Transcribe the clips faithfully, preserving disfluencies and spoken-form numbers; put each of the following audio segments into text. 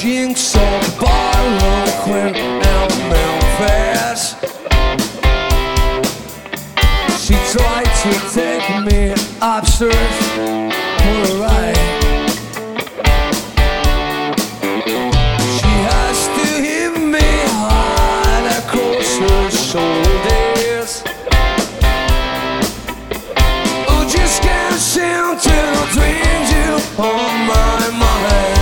Jinx on the bar, Quinn and Memphis. She tried to take me upstairs for a ride. She has to hit me hard across her shoulders. Oh, just can't seem to dream you on my mind.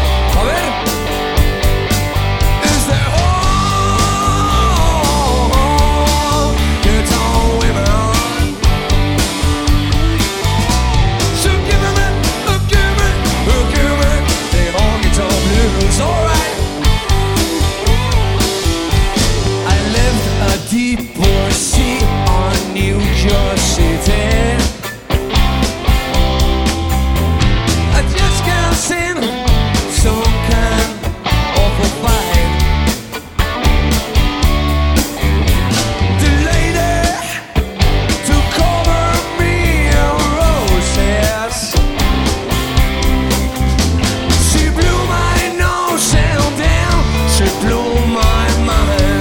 Deep sea on New York City. I just can't sing some kind of a fight. The lady to cover me in roses. She blew my nose and down. She blew my mind.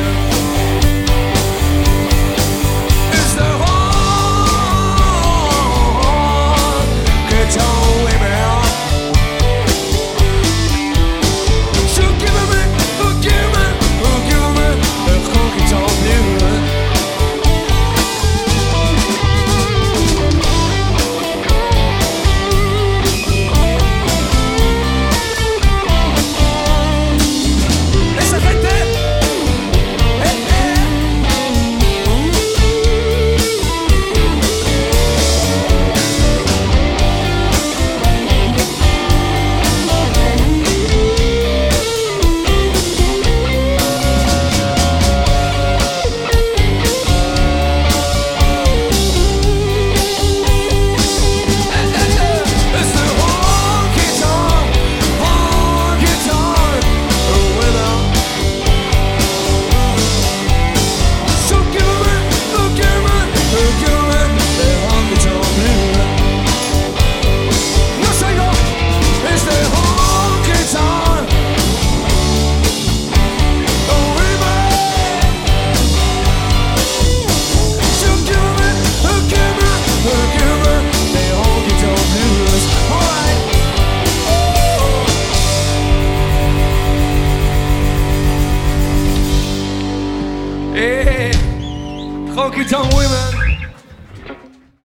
Honky Tonk Women.